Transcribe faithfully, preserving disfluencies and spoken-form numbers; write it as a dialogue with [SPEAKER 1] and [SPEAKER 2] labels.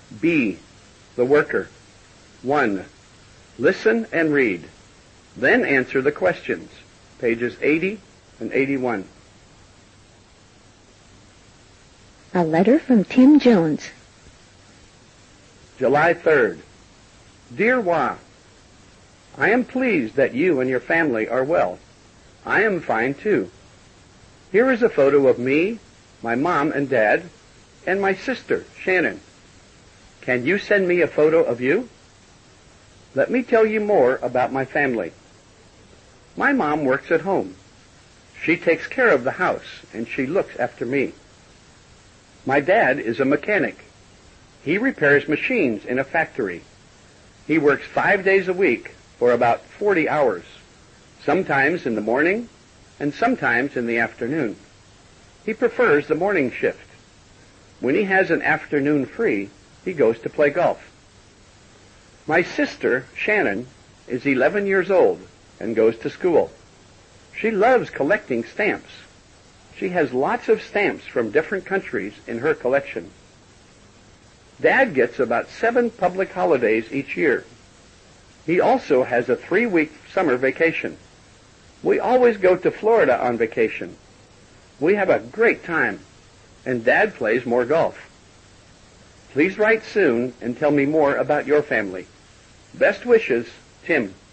[SPEAKER 1] B, the worker. One, listen and read. Then answer the questions. Pages eighty and eighty-one.
[SPEAKER 2] A letter from Tim Jones.
[SPEAKER 1] July third. Dear Wah, I am pleased that you and your family are well. I am fine too. Here is a photo of me, my mom and dad, and my sister, Shannon. Can you send me a photo of you? Let me tell you more about my family. My mom works at home. She takes care of the house, and she looks after me. My dad is a mechanic. He repairs machines in a factory. He works five days a week for about forty hours, sometimes in the morning and sometimes in the afternoon. He prefers the morning shift. When he has an afternoon free, he goes to play golf. My sister, Shannon, is eleven years old and goes to school. She loves collecting stamps. She has lots of stamps from different countries in her collection. Dad gets about seven public holidays each year. He also has a three-week summer vacation. We always go to Florida on vacation. We have a great time, and Dad plays more golf. Please write soon and tell me more about your family. Best wishes, Tim.